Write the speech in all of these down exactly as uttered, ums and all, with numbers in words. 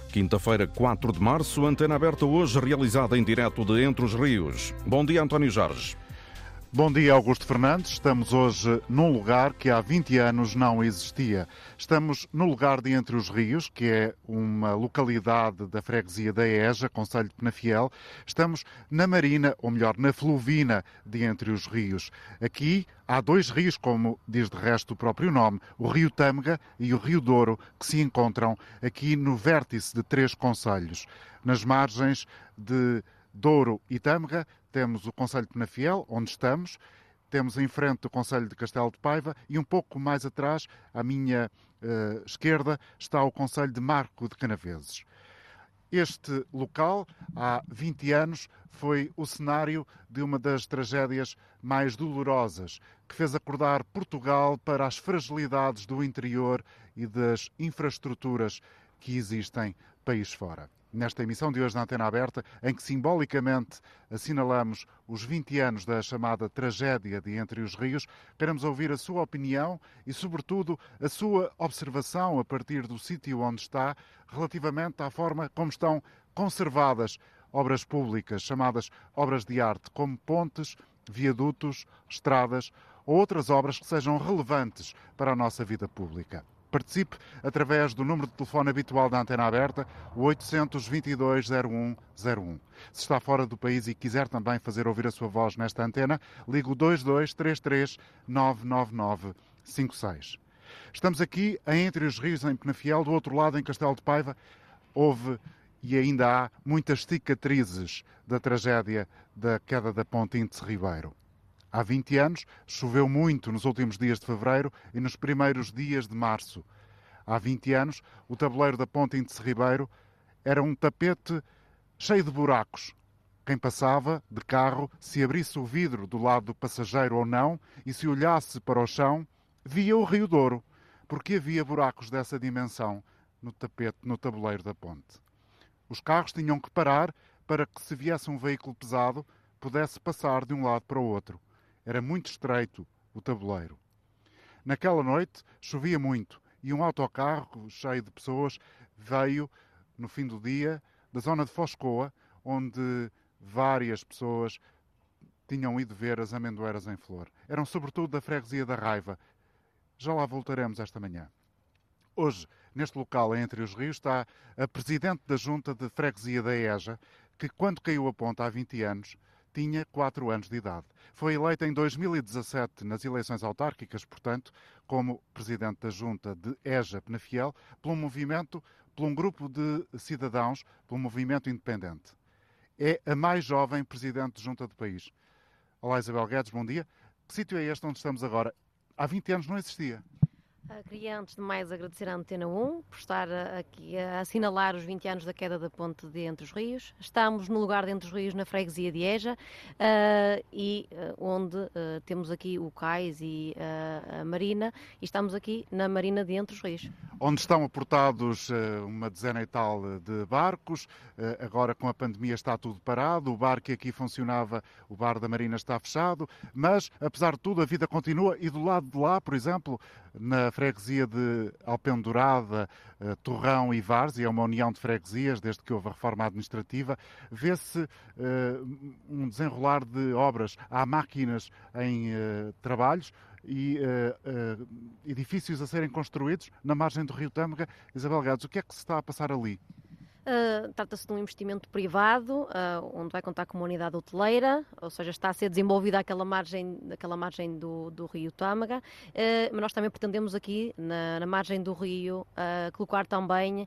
Quinta-feira, quatro de março, antena aberta hoje, realizada em direto de Entre os Rios. Bom dia, António Jorge. Bom dia, Augusto Fernandes. Estamos hoje num lugar que há vinte anos não existia. Estamos no lugar de Entre os Rios, que é uma localidade da freguesia da Eja, concelho de Penafiel. Estamos na marina, ou melhor, na fluvina de Entre os Rios. Aqui há dois rios, como diz de resto o próprio nome, o Rio Tâmega e o Rio Douro, que se encontram aqui no vértice de três concelhos. Nas margens de Douro e Tâmega temos o concelho de Penafiel, onde estamos, temos em frente o concelho de Castelo de Paiva e um pouco mais atrás, à minha uh, esquerda, está o concelho de Marco de Canaveses. Este local, há vinte anos, foi o cenário de uma das tragédias mais dolorosas, que fez acordar Portugal para as fragilidades do interior e das infraestruturas que existem país fora. Nesta emissão de hoje da Antena Aberta, em que simbolicamente assinalamos os vinte anos da chamada tragédia de Entre os Rios, queremos ouvir a sua opinião e, sobretudo, a sua observação a partir do sítio onde está, relativamente à forma como estão conservadas obras públicas, chamadas obras de arte, como pontes, viadutos, estradas ou outras obras que sejam relevantes para a nossa vida pública. Participe através do número de telefone habitual da Antena Aberta, o oitocentos, vinte e dois, zero um zero um. Se está fora do país e quiser também fazer ouvir a sua voz nesta antena, ligue o dois dois três três, nove nove nove cinco seis. Estamos aqui em Entre os Rios, em Penafiel, do outro lado, em Castelo de Paiva. Houve e ainda há muitas cicatrizes da tragédia da queda da ponte Índice Ribeiro. Há vinte anos, choveu muito nos últimos dias de fevereiro e nos primeiros dias de março. Há vinte anos, o tabuleiro da ponte Índice Ribeiro era um tapete cheio de buracos. Quem passava de carro, se abrisse o vidro do lado do passageiro ou não, e se olhasse para o chão, via o Rio Douro, porque havia buracos dessa dimensão no tapete, no tabuleiro da ponte. Os carros tinham que parar para que, se viesse um veículo pesado, pudesse passar de um lado para o outro. Era muito estreito o tabuleiro. Naquela noite chovia muito e um autocarro cheio de pessoas veio, no fim do dia, da zona de Foscoa, onde várias pessoas tinham ido ver as amendoeiras em flor. Eram sobretudo da freguesia da Raiva. Já lá voltaremos esta manhã. Hoje, neste local, Entre os Rios, está a presidente da Junta de Freguesia da Eja, que, quando caiu a ponte há vinte anos, tinha quatro anos de idade. Foi eleita em dois mil e dezassete nas eleições autárquicas, portanto, como presidente da Junta de Eja Penafiel, pelo movimento, por um grupo de cidadãos, pelo movimento independente. É a mais jovem presidente de Junta do país. Olá, Isabel Guedes, bom dia. Que sítio é este onde estamos agora? Há vinte anos não existia. Queria, antes de mais, agradecer à Antena um por estar aqui a assinalar os vinte anos da queda da ponte de Entre os Rios. Estamos no lugar de Entre os Rios, na freguesia de Eja, uh, e uh, onde uh, temos aqui o cais e uh, a marina, e estamos aqui na marina de Entre os Rios. Onde estão aportados uh, uma dezena e tal de barcos. Uh, agora, com a pandemia, está tudo parado. O bar que aqui funcionava, o bar da marina, está fechado. Mas, apesar de tudo, a vida continua. E do lado de lá, por exemplo, na freguesia de Alpendurada, uh, Torrão e Várzea, é uma união de freguesias, desde que houve a reforma administrativa, vê-se uh, um desenrolar de obras. Há máquinas em uh, trabalhos e uh, uh, edifícios a serem construídos na margem do Rio Tâmega. Isabel Guedes, o que é que se está a passar ali? Uh, trata-se de um investimento privado, uh, onde vai contar com uma unidade hoteleira, ou seja, está a ser desenvolvida aquela margem, aquela margem do, do Rio Tâmega, uh, mas nós também pretendemos aqui, na, na margem do rio, uh, colocar também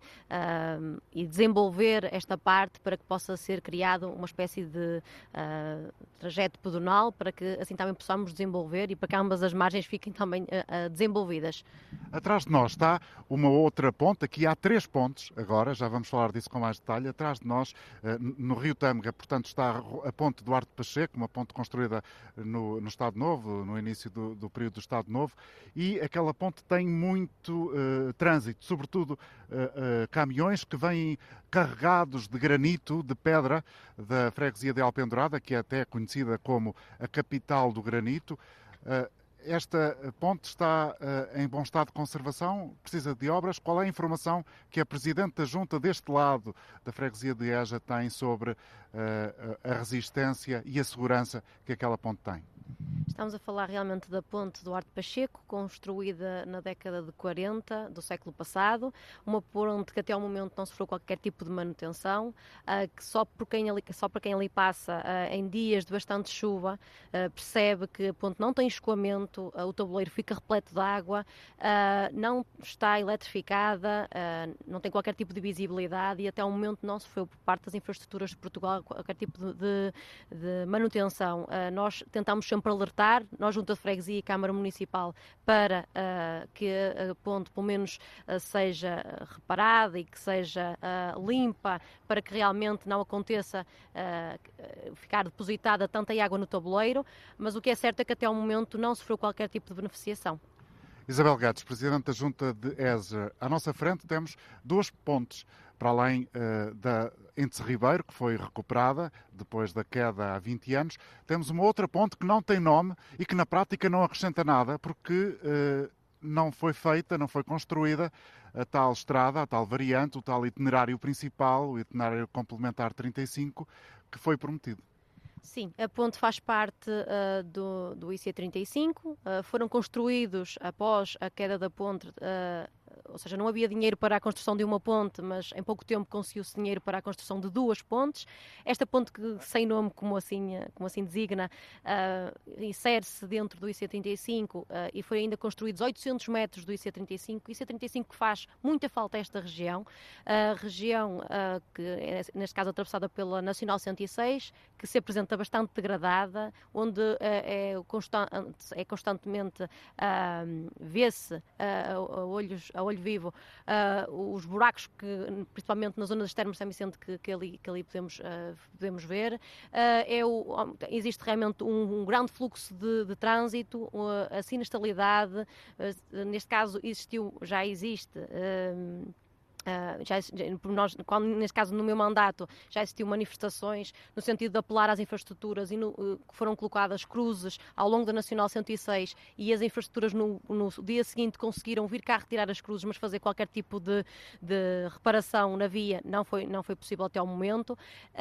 uh, e desenvolver esta parte para que possa ser criado uma espécie de uh, trajeto pedonal, para que assim também possamos desenvolver e para que ambas as margens fiquem também uh, uh, desenvolvidas. Atrás de nós está uma outra ponte, aqui há três pontes agora, já vamos falar disso com mais detalhe. Atrás de nós, no Rio Tâmega, portanto, está a ponte Duarte Pacheco, uma ponte construída no, no Estado Novo, no início do, do período do Estado Novo, e aquela ponte tem muito uh, trânsito, sobretudo uh, uh, caminhões que vêm carregados de granito, de pedra, da freguesia de Alpendurada, que é até conhecida como a capital do granito. Uh, esta ponte está uh, em bom estado de conservação? Precisa de obras? Qual é a informação que a Presidente da Junta deste lado da freguesia de Eja tem sobre uh, a resistência e a segurança que aquela ponte tem? Estamos a falar realmente da ponte Duarte Pacheco, construída na década de quarenta do século passado, uma ponte que até ao momento não sofreu qualquer tipo de manutenção, que só, por quem ali, só para quem ali passa em dias de bastante chuva percebe que a ponte não tem escoamento, o tabuleiro fica repleto de água, não está eletrificada, não tem qualquer tipo de visibilidade e até ao momento não sofreu por parte das infraestruturas de Portugal qualquer tipo de, de, de manutenção. Nós tentamos sempre alertar, nós junto à Freguesia e Câmara Municipal, para uh, que a ponte pelo menos uh, seja reparada e que seja uh, limpa, para que realmente não aconteça uh, ficar depositada tanta água no tabuleiro, mas o que é certo é que até ao momento não sofreu qualquer tipo de beneficiação. Isabel Guedes, Presidente da Junta de Eja. À nossa frente temos duas pontes, para além uh, da Ente Ribeiro, que foi recuperada depois da queda há vinte anos. Temos uma outra ponte que não tem nome e que na prática não acrescenta nada, porque uh, não foi feita, não foi construída a tal estrada, a tal variante, o tal itinerário principal, o itinerário complementar trinta e cinco, que foi prometido. Sim, a ponte faz parte uh, do, do I C trinta e cinco, uh, foram construídos após a queda da ponte, uh, ou seja, não havia dinheiro para a construção de uma ponte, mas em pouco tempo conseguiu-se dinheiro para a construção de duas pontes. Esta ponte, que sem nome, como assim, como assim designa, uh, insere-se dentro do I C trinta e cinco uh, e foi ainda construídos oitocentos metros do I C trinta e cinco. O I C trinta e cinco que faz muita falta a esta região, a região uh, que é, neste caso, atravessada pela Nacional cento e seis, que se apresenta bastante degradada, onde uh, é, constant, é constantemente uh, vê-se uh, a, olhos, a olho vivo uh, os buracos que, principalmente na zona das Termas de São Vicente, que, que, ali, que ali podemos, uh, podemos ver. Uh, é o, existe realmente um, um grande fluxo de, de trânsito, uh, a sinistralidade, uh, neste caso existiu, já existe. Uh, Uh, já, nós, quando, neste caso no meu mandato já existiu manifestações no sentido de apelar às infraestruturas e no, uh, foram colocadas cruzes ao longo da Nacional cento e seis e as infraestruturas no, no dia seguinte conseguiram vir cá retirar as cruzes, mas fazer qualquer tipo de, de reparação na via não foi, não foi possível até ao momento.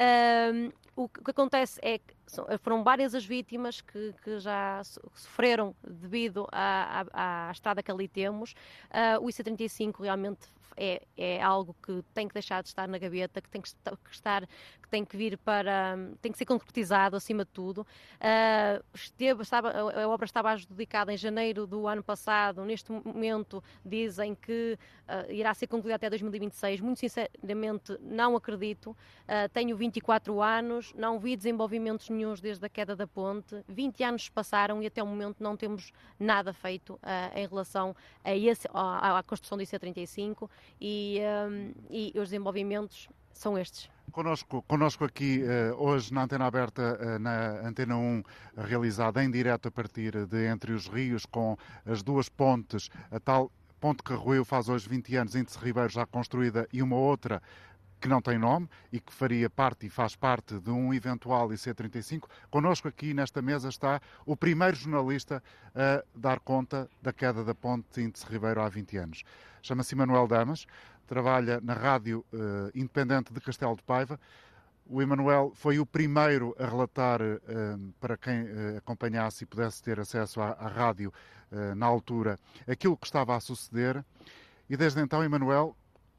Uh, o que acontece é que foram várias as vítimas que, que já sofreram devido à, à, à estrada que ali temos. Uh, o I C trinta e cinco realmente É, é algo que tem que deixar de estar na gaveta, que tem que estar, que tem que vir para, tem que ser concretizado acima de tudo. Uh, esteve, estava, a obra estava adjudicada em janeiro do ano passado, neste momento dizem que uh, irá ser concluída até dois mil e vinte e seis, muito sinceramente não acredito. Uh, tenho vinte e quatro anos, não vi desenvolvimentos nenhuns desde a queda da ponte, vinte anos se passaram e até o momento não temos nada feito uh, em relação a esse, à, à construção do I C trinta e cinco. E, um, e os desenvolvimentos são estes. Conosco, conosco aqui hoje na Antena Aberta, na Antena um, realizada em direto a partir de Entre os Rios, com as duas pontes, a tal ponte que Carroeu faz hoje vinte anos, Índice Ribeiro já construída, e uma outra que não tem nome e que faria parte e faz parte de um eventual I C trinta e cinco. Connosco aqui nesta mesa está o primeiro jornalista a dar conta da queda da ponte Índice Ribeiro há vinte anos. Chama-se Emanuel Damas, trabalha na Rádio uh, Independente de Castelo de Paiva. O Emanuel foi o primeiro a relatar, uh, para quem uh, acompanhasse e pudesse ter acesso à, à rádio uh, na altura, aquilo que estava a suceder. E desde então, Emanuel,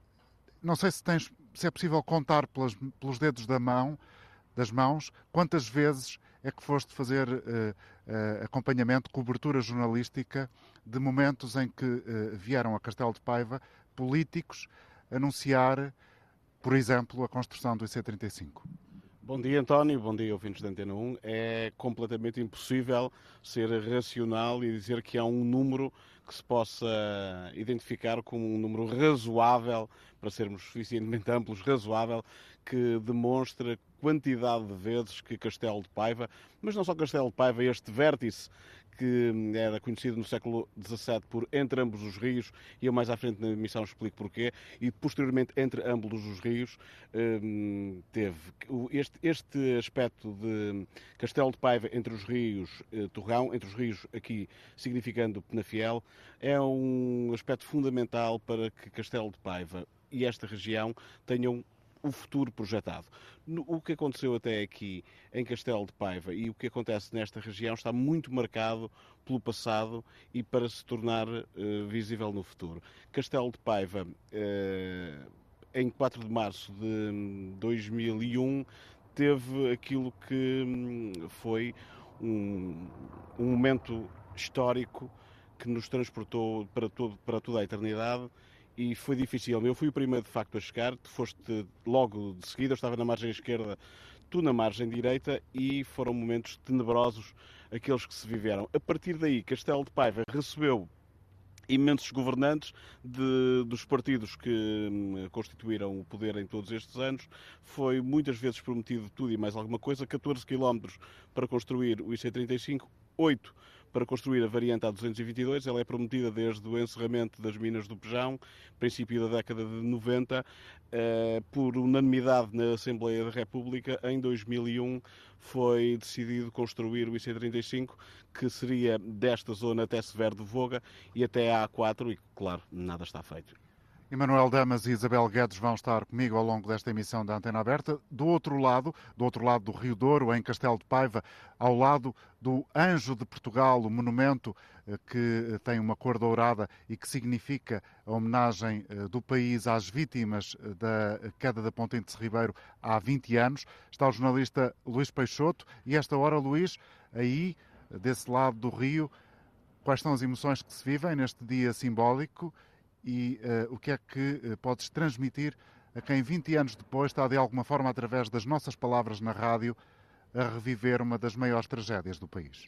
não sei se tens se é possível contar pelas, pelos dedos da mão, das mãos, quantas vezes é que foste fazer uh, uh, acompanhamento, cobertura jornalística de momentos em que uh, vieram a Castelo de Paiva políticos anunciar, por exemplo, a construção do I C trinta e cinco. Bom dia, António. Bom dia, ouvintes da Antena um. É completamente impossível ser racional e dizer que há um número que se possa identificar como um número razoável, para sermos suficientemente amplos, razoável, que demonstra quantidade de vezes que Castelo de Paiva, mas não só Castelo de Paiva, este vértice que era conhecido no século dezassete por Entre Ambos os Rios, e eu mais à frente na emissão explico porquê, e posteriormente Entre Ambos os Rios teve este, este aspecto de Castelo de Paiva entre os rios, Torrão, entre os rios aqui significando Penafiel, é um aspecto fundamental para que Castelo de Paiva e esta região tenham o futuro projetado. O que aconteceu até aqui em Castelo de Paiva e o que acontece nesta região está muito marcado pelo passado e para se tornar uh, visível no futuro. Castelo de Paiva, uh, em quatro de março de dois mil e um, teve aquilo que foi um, um momento histórico que nos transportou para, todo, para toda a eternidade. E foi difícil. Eu fui o primeiro, de facto, a chegar. Tu foste logo de seguida. Eu estava na margem esquerda, tu na margem direita, e foram momentos tenebrosos aqueles que se viveram. A partir daí, Castelo de Paiva recebeu imensos governantes de, dos partidos que constituíram o poder em todos estes anos. Foi muitas vezes prometido tudo e mais alguma coisa. catorze quilómetros para construir o I C trinta e cinco, oito para construir a variante A duzentos e vinte e dois. Ela é prometida desde o encerramento das minas do Pejão, princípio da década de noventa, por unanimidade na Assembleia da República. Em dois mil e um foi decidido construir o I C trinta e cinco, que seria desta zona até Severo de Voga e até a A quatro, e claro, nada está feito. Emanuel Damas e Isabel Guedes vão estar comigo ao longo desta emissão da Antena Aberta. Do outro lado, do outro lado do Rio Douro, em Castelo de Paiva, ao lado do Anjo de Portugal, o monumento que tem uma cor dourada e que significa a homenagem do país às vítimas da queda da Ponte Índice Ribeiro há vinte anos. Está o jornalista Luís Peixoto e esta hora, Luís, aí, desse lado do rio, quais são as emoções que se vivem neste dia simbólico? E uh, o que é que uh, podes transmitir a quem vinte anos depois está de alguma forma, através das nossas palavras na rádio, a reviver uma das maiores tragédias do país?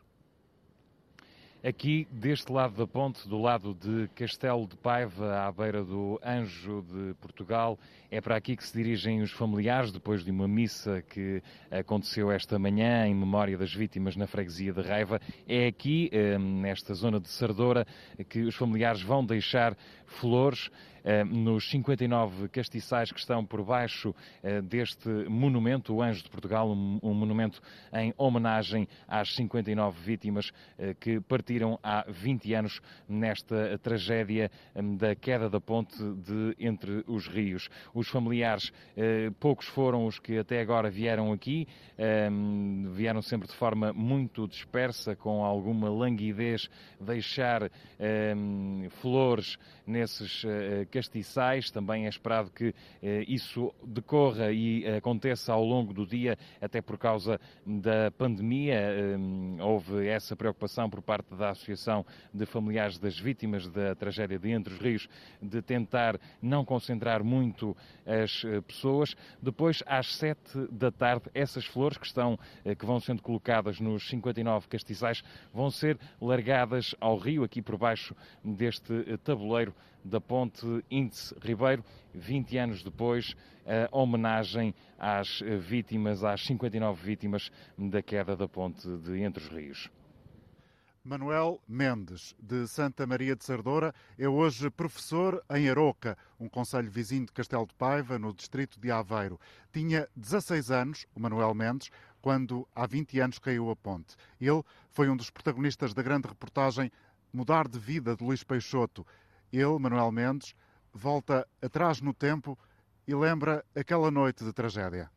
Aqui, deste lado da ponte, do lado de Castelo de Paiva, à beira do Anjo de Portugal, é para aqui que se dirigem os familiares, depois de uma missa que aconteceu esta manhã em memória das vítimas na freguesia de Raiva. É aqui, nesta zona de Sardoura, que os familiares vão deixar flores nos cinquenta e nove castiçais que estão por baixo deste monumento, o Anjo de Portugal, um monumento em homenagem às cinquenta e nove vítimas que partiram há vinte anos nesta tragédia da queda da ponte de Entre os Rios. Os familiares, poucos foram os que até agora vieram aqui, vieram sempre de forma muito dispersa, com alguma languidez, deixar flores nesses castiçais. Também é esperado que isso decorra e aconteça ao longo do dia, até por causa da pandemia. Houve essa preocupação por parte da Associação de Familiares das Vítimas da Tragédia de Entre os Rios de tentar não concentrar muito as pessoas. Depois, às sete da tarde, essas flores que, estão, que vão sendo colocadas nos cinquenta e nove castiçais vão ser largadas ao rio, aqui por baixo deste tabuleiro da Ponte Índice Ribeiro, vinte anos depois, a homenagem às vítimas, às cinquenta e nove vítimas da queda da ponte de Entre os Rios. Manuel Mendes, de Santa Maria de Sardoura, é hoje professor em Aroca, um concelho vizinho de Castelo de Paiva, no distrito de Aveiro. Tinha dezasseis anos, o Manuel Mendes, quando há vinte anos caiu a ponte. Ele foi um dos protagonistas da grande reportagem Mudar de Vida, de Luís Peixoto. Ele, Manuel Mendes, volta atrás no tempo e lembra aquela noite de tragédia.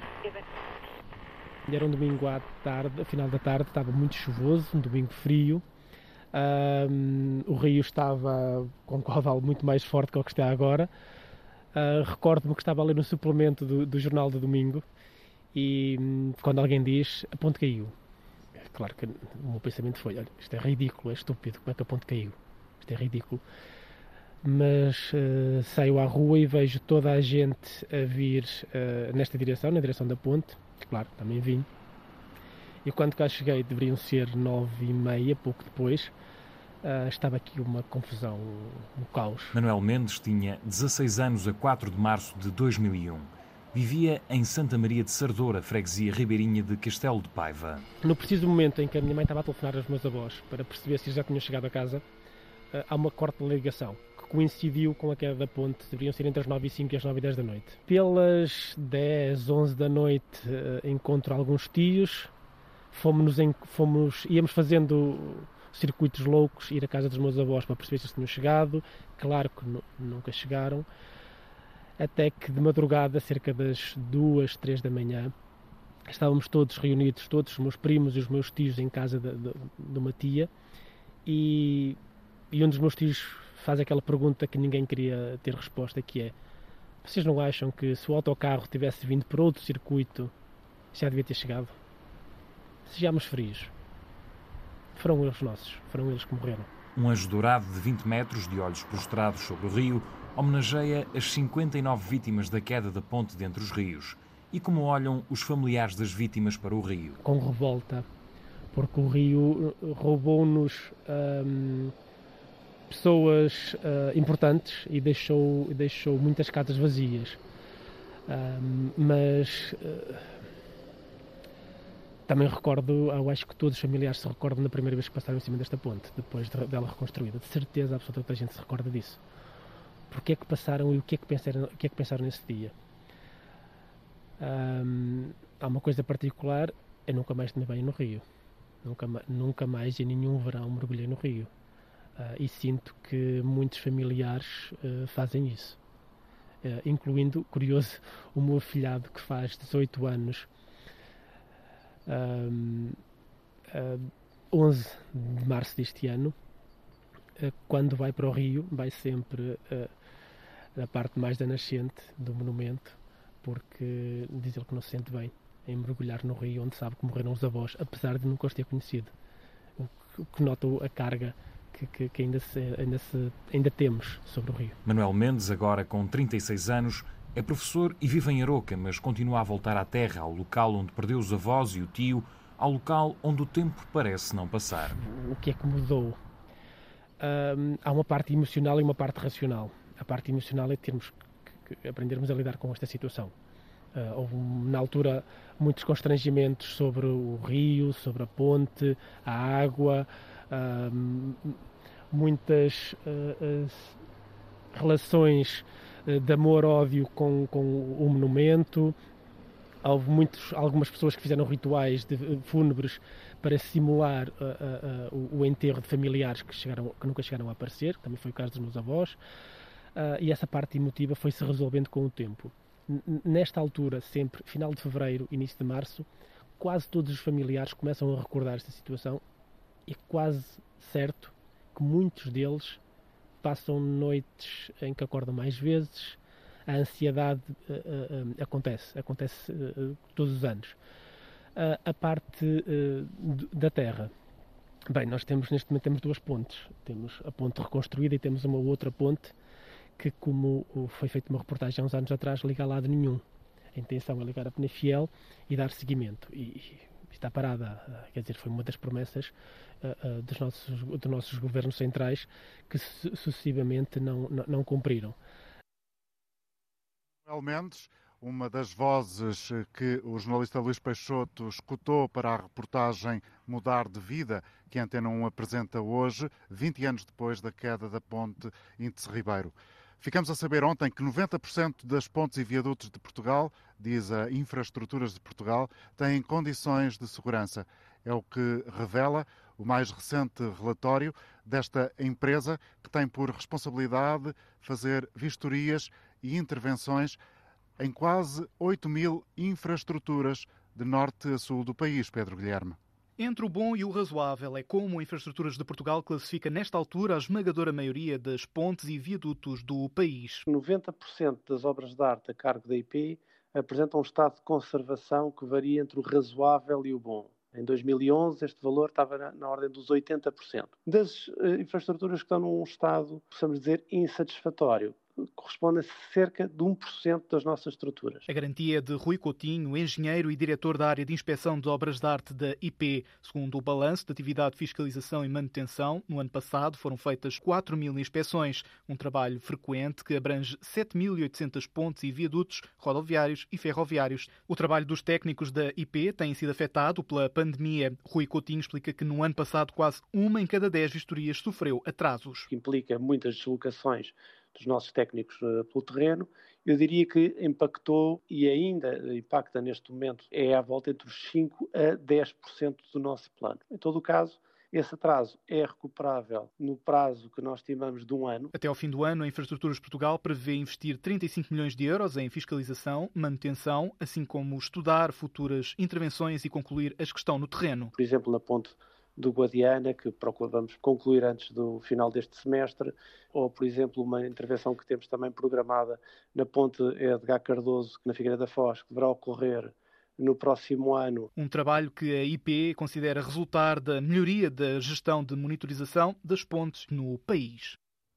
Era um domingo à tarde, a final da tarde, estava muito chuvoso, um domingo frio. Um, o rio estava com um caudal muito mais forte que o que está agora. Uh, recordo-me que estava ali no suplemento do, do jornal de domingo e um, quando alguém diz, a ponte caiu. Claro que o meu pensamento foi, olha, isto é ridículo, é estúpido, como é que a ponte caiu? Isto é ridículo. Mas uh, saio à rua e vejo toda a gente a vir uh, nesta direção, na direção da ponte. Claro, também vim. E quando cá cheguei, deveriam ser nove e meia, pouco depois, uh, estava aqui uma confusão, um caos. Manuel Mendes tinha dezasseis anos a quatro de março de dois mil e um. vivia em Santa Maria de Sardoura, freguesia ribeirinha de Castelo de Paiva. No preciso momento em que a minha mãe estava a telefonar aos meus avós para perceber se eles já tinham chegado a casa, há uma corte de ligação que coincidiu com a queda da ponte. Deveriam ser entre as nove e cinco e as nove e dez da noite. Pelas dez, onze da noite encontro alguns tios, fomos, em, fomos, íamos fazendo circuitos loucos, ir à casa dos meus avós para perceber se eles tinham chegado. Claro que n- nunca chegaram. Até que de madrugada, cerca das duas, três da manhã, estávamos todos reunidos, todos os meus primos e os meus tios em casa de, de, de uma tia, e, e um dos meus tios faz aquela pergunta que ninguém queria ter resposta, que é: vocês não acham que se o autocarro tivesse vindo por outro circuito já devia ter chegado? Sejamos frios. Foram eles nossos, foram eles que morreram. Um anjo dourado de vinte metros, de olhos prostrados sobre o rio, homenageia as cinquenta e nove vítimas da queda da ponte de Entre os Rios. E como olham os familiares das vítimas para o rio? Com revolta, porque o rio roubou-nos hum, pessoas uh, importantes e deixou, deixou muitas casas vazias. Hum, mas uh, também recordo, eu acho que todos os familiares se recordam da primeira vez que passaram em cima desta ponte, depois de, dela reconstruída. De certeza absoluta que a gente se recorda disso. Porque é que passaram e o que é que pensaram, o que é que pensaram nesse dia? Hum, há uma coisa particular: eu nunca mais tomei banho no rio. Nunca, nunca mais em nenhum verão mergulhei no rio. Uh, e sinto que muitos familiares uh, fazem isso. Uh, incluindo, curioso, o meu afilhado que faz dezoito anos, um, uh, onze de março deste ano, uh, quando vai para o rio, vai sempre uh, na parte mais da nascente do monumento, porque diz ele que não se sente bem em mergulhar no rio onde sabe que morreram os avós, apesar de nunca os ter conhecido. O que, o que nota a carga que, que, que ainda, se, ainda, se, ainda temos sobre o rio. Manuel Mendes, agora com trinta e seis anos, é professor e vive em Aroca, mas continua a voltar à terra, ao local onde perdeu os avós e o tio, ao local onde o tempo parece não passar. O que é que mudou? Um, há uma parte emocional e uma parte racional. A parte emocional é termos que, que aprendermos a lidar com esta situação. Uh, houve, na altura, muitos constrangimentos sobre o rio, sobre a ponte, a água, uh, muitas uh, uh, relações uh, de amor-ódio com, com o monumento. Houve muitos, algumas pessoas que fizeram rituais de, uh, fúnebres para simular uh, uh, uh, o, o enterro de familiares que, chegaram, que nunca chegaram a aparecer, que também foi o caso dos meus avós, uh, e essa parte emotiva foi-se resolvendo com o tempo. Nesta altura, sempre, final de fevereiro, início de março, quase todos os familiares começam a recordar esta situação e é quase certo que muitos deles passam noites em que acordam mais vezes. A ansiedade uh, uh, uh, acontece, acontece uh, todos os anos. Uh, a parte uh, da terra. Bem, nós temos, neste momento, temos duas pontes. Temos a ponte reconstruída e temos uma outra ponte que, como foi feita uma reportagem há uns anos atrás, liga a lado nenhum. A intenção é ligar a Penafiel e dar seguimento. E, e está parada. Quer dizer, foi uma das promessas uh, uh, dos, nossos, dos nossos governos centrais que su sucessivamente não, não, não cumpriram. Manuel Mendes, uma das vozes que o jornalista Luís Peixoto escutou para a reportagem Mudar de Vida, que a Antena um apresenta hoje, vinte anos depois da queda da ponte Índice Ribeiro. Ficamos a saber ontem que noventa por cento das pontes e viadutos de Portugal, diz a Infraestruturas de Portugal, têm condições de segurança. É o que revela o mais recente relatório desta empresa, que tem por responsabilidade fazer vistorias e intervenções em quase oito mil infraestruturas de norte a sul do país, Pedro Guilherme. Entre o bom e o razoável é como a Infraestruturas de Portugal classifica nesta altura a esmagadora maioria das pontes e viadutos do país. noventa por cento das obras de arte a cargo da I P apresentam um estado de conservação que varia entre o razoável e o bom. Em dois mil e onze este valor estava na, na ordem dos oitenta por cento. Das uh, infraestruturas que estão num estado, possamos dizer, insatisfatório, corresponde a cerca de um por cento das nossas estruturas. A garantia é de Rui Coutinho, engenheiro e diretor da área de inspeção de obras de arte da I P. Segundo o balanço de atividade de fiscalização e manutenção, no ano passado foram feitas quatro mil inspeções, um trabalho frequente que abrange sete mil e oitocentos pontes e viadutos rodoviários e ferroviários. O trabalho dos técnicos da I P tem sido afetado pela pandemia. Rui Coutinho explica que no ano passado quase uma em cada dez vistorias sofreu atrasos. Que implica muitas deslocações dos nossos técnicos uh, pelo terreno. Eu diria que impactou e ainda impacta neste momento é à volta entre os cinco a dez por cento do nosso plano. Em todo o caso, esse atraso é recuperável no prazo que nós estimamos de um ano. Até ao fim do ano, a Infraestruturas Portugal prevê investir trinta e cinco milhões de euros em fiscalização, manutenção, assim como estudar futuras intervenções e concluir as que estão no terreno. Por exemplo, na ponte do Guadiana, que procuramos concluir antes do final deste semestre, ou, por exemplo, uma intervenção que temos também programada na ponte Edgar Cardoso, na Figueira da Foz, que deverá ocorrer no próximo ano. Um trabalho que a I P considera resultar da melhoria da gestão de monitorização das pontes no país.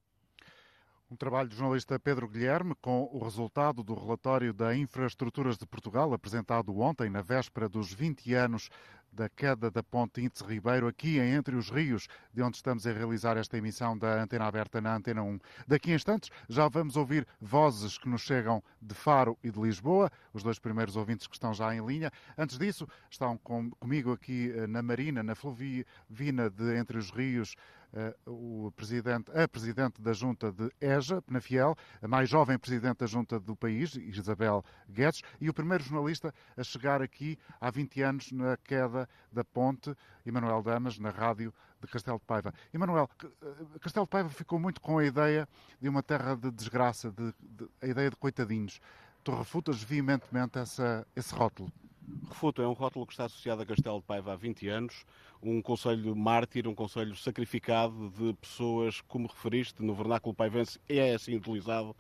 Um trabalho do jornalista Pedro Guilherme com o resultado do relatório da Infraestruturas de Portugal, apresentado ontem, na véspera dos vinte anos da queda da ponte Índice Ribeiro, aqui em Entre os Rios, de onde estamos a realizar esta emissão da Antena Aberta na Antena um. Daqui a instantes já vamos ouvir vozes que nos chegam de Faro e de Lisboa, os dois primeiros ouvintes que estão já em linha. Antes disso, estão com, comigo aqui na Marina, na Fluvina de Entre os Rios, Uh, o presidente, a presidente da Junta de EJA, Penafiel, a mais jovem presidente da Junta do país, Isabel Guedes, e o primeiro jornalista a chegar aqui há vinte anos na queda da ponte, Emanuel Damas, na rádio de Castelo de Paiva. Emanuel, Castelo de Paiva ficou muito com a ideia de uma terra de desgraça, de, de, a ideia de coitadinhos. Tu refutas veementemente essa, esse rótulo? Refuto, é um rótulo que está associado a Castelo de Paiva há vinte anos, um concelho mártir, um concelho sacrificado de pessoas, como referiste, no vernáculo paivense é assim utilizado,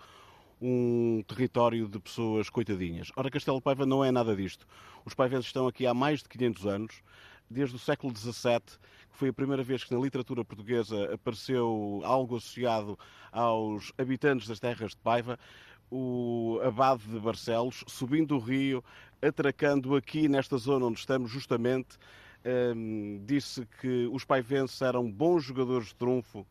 um território de pessoas coitadinhas. Ora, Castelo de Paiva não é nada disto. Os paivenses estão aqui há mais de quinhentos anos, desde o século dezassete, que foi a primeira vez que na literatura portuguesa apareceu algo associado aos habitantes das terras de Paiva. O abade de Barcelos, subindo o rio, atracando aqui nesta zona onde estamos justamente, um, disse que os paivenses eram bons jogadores de trunfo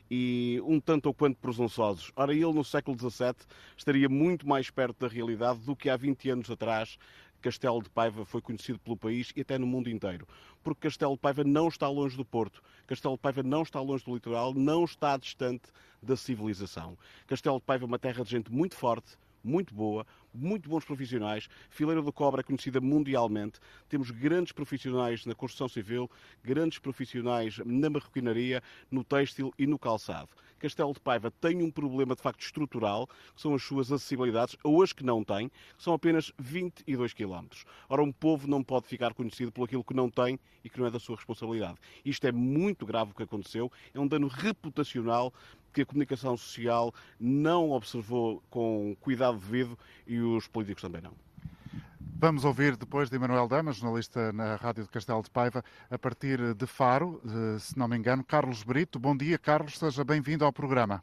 e um tanto ou quanto presunçosos. Ora, ele no século dezassete estaria muito mais perto da realidade do que há vinte anos atrás Castelo de Paiva foi conhecido pelo país e até no mundo inteiro. Porque Castelo de Paiva não está longe do Porto, Castelo de Paiva não está longe do litoral, não está distante da civilização. Castelo de Paiva é uma terra de gente muito forte, muito boa, muito bons profissionais. Fileira do Cobre é conhecida mundialmente. Temos grandes profissionais na construção civil, grandes profissionais na marroquinaria, no têxtil e no calçado. Castelo de Paiva tem um problema de facto estrutural, que são as suas acessibilidades, ou as que não tem, que são apenas vinte e dois quilómetros. Ora, um povo não pode ficar conhecido por aquilo que não tem e que não é da sua responsabilidade. Isto é muito grave o que aconteceu, é um dano reputacional que a comunicação social não observou com cuidado devido e os políticos também não. Vamos ouvir depois de Emanuel Damas, jornalista na Rádio de Castelo de Paiva, a partir de Faro, se não me engano, Carlos Brito. Bom dia, Carlos, seja bem-vindo ao programa.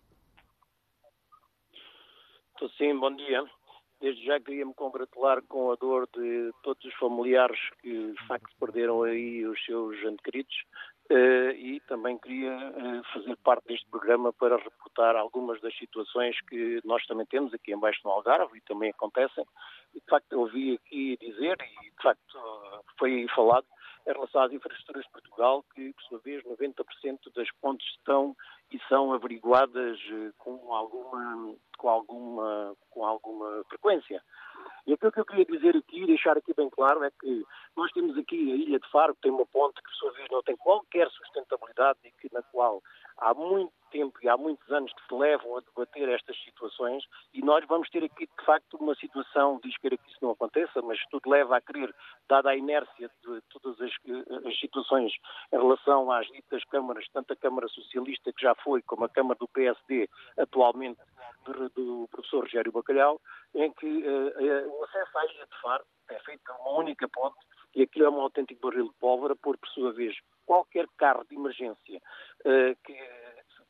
Estou sim, bom dia. Desde já queria me congratular com a dor de todos os familiares que de facto perderam aí os seus entes queridos. Uh, e também queria uh, fazer parte deste programa para reportar algumas das situações que nós também temos aqui em baixo no Algarve e também acontecem. E, de facto, ouvi aqui dizer, e de facto uh, foi falado, em relação às infraestruturas de Portugal, que, por sua vez, noventa por cento das pontes estão e são averiguadas uh, com alguma, com alguma, com alguma frequência. E aquilo que eu queria dizer aqui, deixar aqui bem claro, é que nós temos aqui a Ilha de Faro, que tem uma ponte que, por sua vez, não tem qualquer sustentabilidade e que, na qual há muito tempo e há muitos anos que se levam a debater estas situações, e nós vamos ter aqui, de facto, uma situação de espero que isso não aconteça, mas tudo leva a crer, dada a inércia de todas as, as situações em relação às ditas câmaras, tanto a Câmara Socialista, que já foi, como a Câmara do P S D, atualmente, do, do professor Rogério Bacalhau, em que uh, uh, o acesso à Ilha de Faro é feito por uma única ponte, e aquilo é um autêntico barril de pólvora, por, por sua vez, qualquer carro de emergência uh, que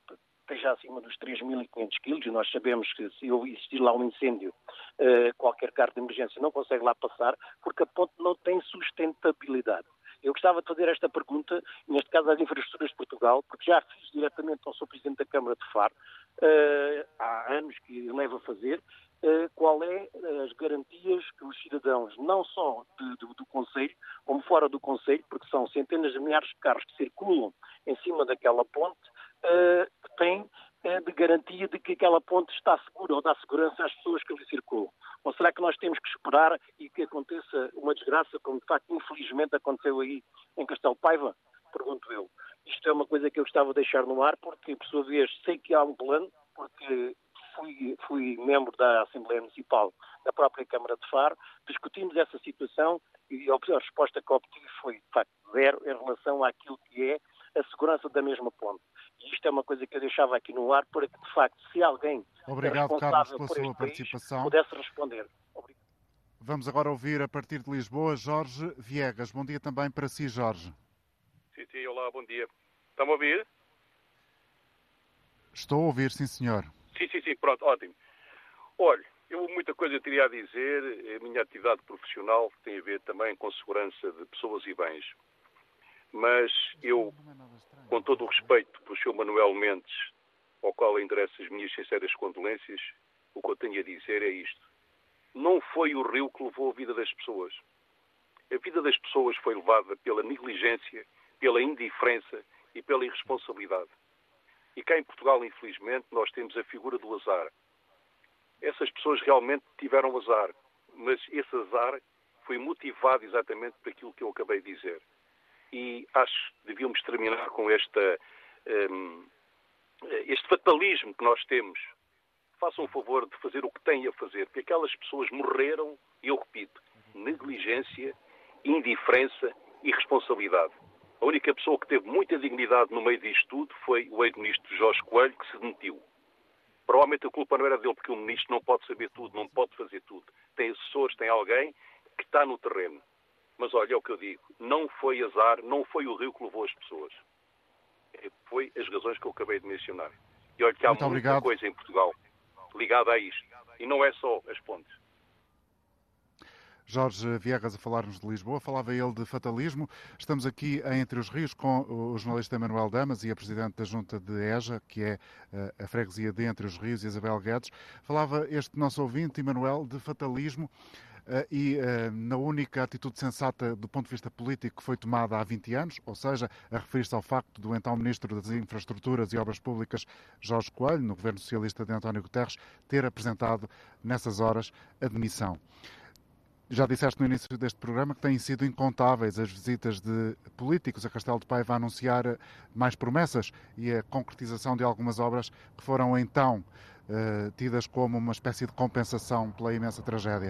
esteja acima dos três mil e quinhentos quilos, e nós sabemos que se existir lá um incêndio, uh, qualquer carro de emergência não consegue lá passar, porque a ponte não tem sustentabilidade. Eu gostava de fazer esta pergunta, neste caso às Infraestruturas de Portugal, porque já fiz diretamente ao senhor Presidente da Câmara de Faro, uh, há anos que levo a fazer, uh, qual é as garantias que os cidadãos, não só de, do, do Conselho, como fora do Conselho, porque são centenas de milhares de carros que circulam em cima daquela ponte, uh, que têm uh, de garantia de que aquela ponte está segura ou dá segurança às pessoas que ali circulam. Ou será que nós temos que esperar e que aconteça uma desgraça, como de facto infelizmente aconteceu aí em Castelo de Paiva? Pergunto eu. Isto é uma coisa que eu gostava de deixar no ar, porque por sua vez sei que há um plano, porque fui, fui membro da Assembleia Municipal da própria Câmara de Faro, discutimos essa situação e a resposta que obtive foi de facto zero em relação àquilo que é a segurança da mesma ponte. E isto é uma coisa que eu deixava aqui no ar, para que de facto, se alguém Obrigado, é responsável Carlos, pela por sua este participação. país, pudesse responder. Obrigado. Vamos agora ouvir a partir de Lisboa Jorge Viegas. Bom dia também para si, Jorge. Sim, sim, olá, bom dia. Está-me a ouvir? Estou a ouvir, sim, senhor. Sim, sim, sim, pronto, ótimo. Olha, eu muita coisa teria a dizer. A minha atividade profissional tem a ver também com segurança de pessoas e bens. Mas eu, com todo o respeito pelo senhor Manuel Mendes, ao qual endereço as minhas sinceras condolências, o que eu tenho a dizer é isto. Não foi o rio que levou a vida das pessoas. A vida das pessoas foi levada pela negligência, pela indiferença e pela irresponsabilidade. E cá em Portugal, infelizmente, nós temos a figura do azar. Essas pessoas realmente tiveram azar, mas esse azar foi motivado exatamente por aquilo que eu acabei de dizer. E acho que devíamos terminar com esta, um, este fatalismo que nós temos. Façam o favor de fazer o que têm a fazer, porque aquelas pessoas morreram, e eu repito, negligência, indiferença e responsabilidade. A única pessoa que teve muita dignidade no meio disto tudo foi o ex-ministro Jorge Coelho, que se demitiu. Provavelmente a culpa não era dele, porque o ministro não pode saber tudo, não pode fazer tudo. Tem assessores, tem alguém que está no terreno. Mas olha, é o que eu digo, não foi azar, não foi o rio que levou as pessoas. Foi as razões que eu acabei de mencionar. E olha que há Muito muita obrigado. coisa em Portugal ligada a isto. E não é só as pontes. Jorge Viegas a falar-nos de Lisboa. Falava ele de fatalismo. Estamos aqui em Entre os Rios com o jornalista Manuel Damas e a Presidente da Junta de EJA, que é a freguesia de Entre os Rios, Isabel Guedes. Falava este nosso ouvinte, Manuel, de fatalismo e na única atitude sensata do ponto de vista político que foi tomada há vinte anos, ou seja, a referir-se ao facto do então Ministro das Infraestruturas e Obras Públicas, Jorge Coelho, no governo socialista de António Guterres, ter apresentado nessas horas a demissão. Já disseste no início deste programa que têm sido incontáveis as visitas de políticos a Castelo de Paiva a anunciar mais promessas e a concretização de algumas obras que foram então uh, tidas como uma espécie de compensação pela imensa tragédia.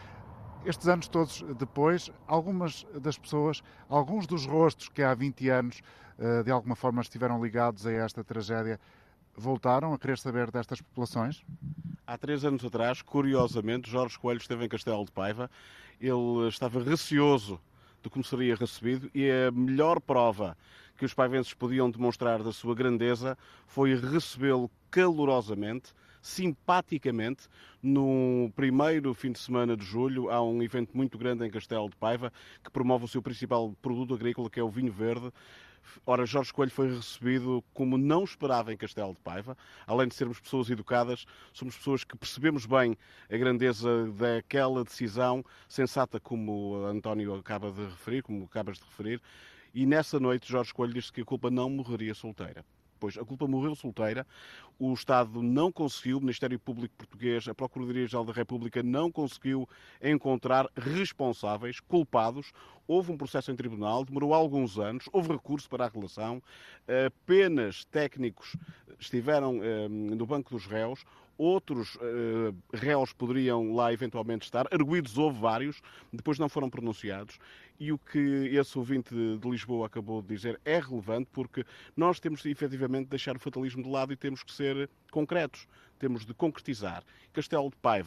Estes anos todos depois, algumas das pessoas, alguns dos rostos que há vinte anos uh, de alguma forma estiveram ligados a esta tragédia, voltaram a querer saber destas populações? Há três anos atrás, curiosamente, Jorge Coelho esteve em Castelo de Paiva. Ele estava receoso de como seria recebido e a melhor prova que os paivenses podiam demonstrar da sua grandeza foi recebê-lo calorosamente, simpaticamente. No primeiro fim de semana de julho há um evento muito grande em Castelo de Paiva que promove o seu principal produto agrícola, que é o vinho verde. Ora, Jorge Coelho foi recebido como não esperava em Castelo de Paiva. Além de sermos pessoas educadas, somos pessoas que percebemos bem a grandeza daquela decisão sensata, como o António acaba de referir, como acabas de referir. E nessa noite Jorge Coelho disse que a culpa não morreria solteira. Pois a culpa morreu solteira, o Estado não conseguiu, o Ministério Público Português, a Procuradoria-Geral da República não conseguiu encontrar responsáveis, culpados. Houve um processo em tribunal, demorou alguns anos, houve recurso para a relação, apenas técnicos estiveram eh, no banco dos réus, outros eh, réus poderiam lá eventualmente estar, arguidos houve vários, depois não foram pronunciados. E o que esse ouvinte de Lisboa acabou de dizer é relevante, porque nós temos de efetivamente deixar o fatalismo de lado e temos que ser concretos, temos de concretizar. Castelo de Paiva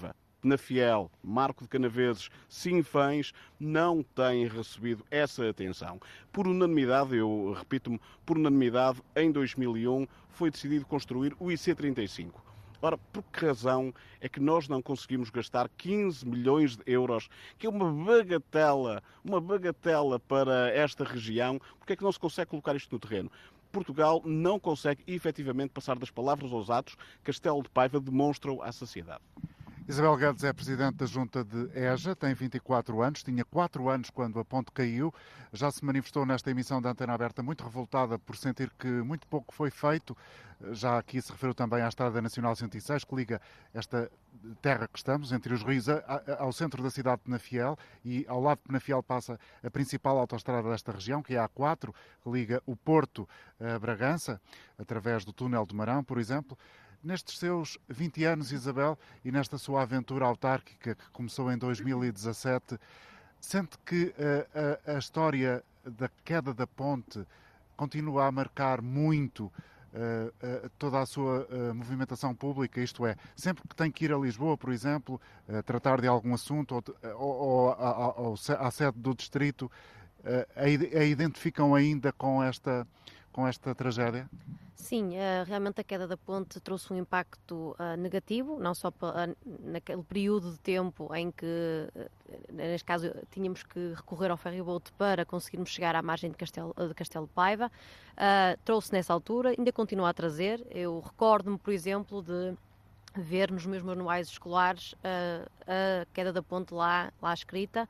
Penafiel, Marco de Canaveses, Sinfãs, não têm recebido essa atenção. Por unanimidade, eu repito-me, por unanimidade, em dois mil e um foi decidido construir o I C trinta e cinco. Ora, por que razão é que nós não conseguimos gastar quinze milhões de euros, que é uma bagatela, uma bagatela para esta região? Porque é que não se consegue colocar isto no terreno? Portugal não consegue efetivamente passar das palavras aos atos. Castelo de Paiva demonstra-o à sociedade. Isabel Guedes é presidente da Junta de EJA, tem vinte e quatro anos, tinha quatro anos quando a ponte caiu, já se manifestou nesta emissão da Antena Aberta muito revoltada por sentir que muito pouco foi feito. Já aqui se referiu também à Estrada Nacional cento e seis, que liga esta terra que estamos, entre os rios, ao centro da cidade de Penafiel, e ao lado de Penafiel passa a principal autoestrada desta região, que é a A quatro, que liga o Porto a Bragança, através do túnel de Marão, por exemplo. Nestes seus vinte anos, Isabel, e nesta sua aventura autárquica que começou em dois mil e dezassete, sente que a, a, a história da queda da ponte continua a marcar muito uh, uh, toda a sua uh, movimentação pública, isto é, sempre que tem que ir a Lisboa, por exemplo, uh, tratar de algum assunto ou, ou, ou a, a, à sede do distrito, uh, a, a identificam ainda com esta, com esta tragédia? Sim, realmente a queda da ponte trouxe um impacto uh, negativo, não só para, uh, naquele período de tempo em que, uh, neste caso, tínhamos que recorrer ao ferryboat para conseguirmos chegar à margem de Castelo de, Castelo de Paiva, uh, trouxe nessa altura, ainda continua a trazer. Eu recordo-me, por exemplo, de ver nos meus manuais escolares uh, a queda da ponte lá, lá escrita,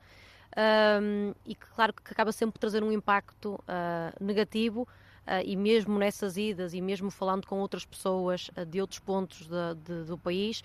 um, e que, claro, que acaba sempre por trazer um impacto uh, negativo. Uh, e mesmo nessas idas, e mesmo falando com outras pessoas uh, de outros pontos de, de, do país,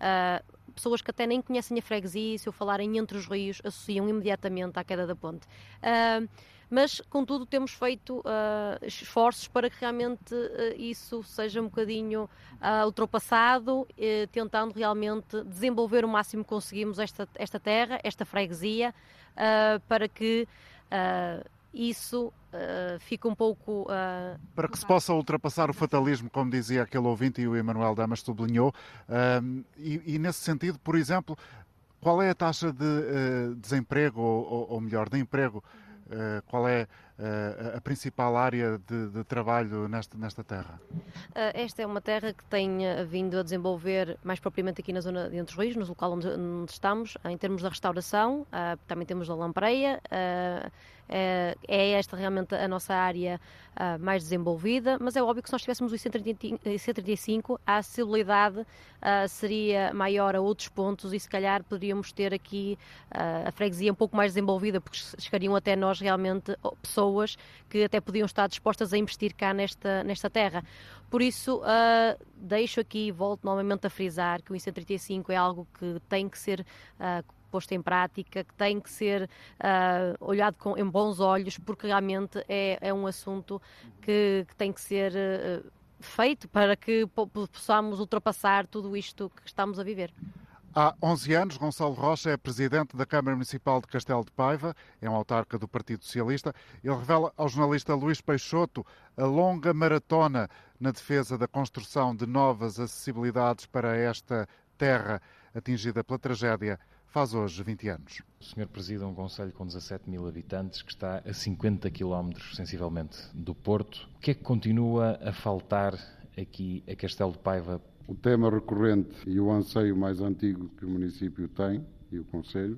uh, pessoas que até nem conhecem a freguesia, se eu falarem entre os rios, associam imediatamente à queda da ponte. Uh, mas, contudo, temos feito uh, esforços para que realmente uh, isso seja um bocadinho uh, ultrapassado, uh, tentando realmente desenvolver o máximo que conseguimos esta, esta terra, esta freguesia, uh, para que uh, isso uh, fica um pouco... Uh... Para que se possa ultrapassar o fatalismo, como dizia aquele ouvinte e o Emanuel Damas sublinhou, uh, e, e nesse sentido, por exemplo, qual é a taxa de uh, desemprego, ou, ou melhor, de emprego, uh, qual é uh, a principal área de, de trabalho nesta, nesta terra? Uh, esta é uma terra que tem uh, vindo a desenvolver, mais propriamente aqui na zona de Entre os Rios, no local onde, onde estamos, uh, em termos da restauração, uh, também temos a lampreia. Uh, É, é esta realmente a nossa área uh, mais desenvolvida, mas é óbvio que se nós tivéssemos o I C trinta e cinco, a acessibilidade uh, seria maior a outros pontos e se calhar poderíamos ter aqui uh, a freguesia um pouco mais desenvolvida, porque chegariam até nós realmente pessoas que até podiam estar dispostas a investir cá nesta, nesta terra. Por isso, uh, deixo aqui e volto novamente a frisar que o I C trinta e cinco é algo que tem que ser uh, posto em prática, que tem que ser uh, olhado com, em bons olhos, porque realmente é, é um assunto que, que tem que ser uh, feito para que possamos ultrapassar tudo isto que estamos a viver. Há onze anos, Gonçalo Rocha é presidente da Câmara Municipal de Castelo de Paiva, é um autarca do Partido Socialista. Ele revela ao jornalista Luís Peixoto a longa maratona na defesa da construção de novas acessibilidades para esta terra atingida pela tragédia. Faz hoje vinte anos. O senhor preside um concelho com dezassete mil habitantes que está a cinquenta quilómetros, sensivelmente, do Porto. O que é que continua a faltar aqui a Castelo de Paiva? O tema recorrente e o anseio mais antigo que o município tem, e o concelho,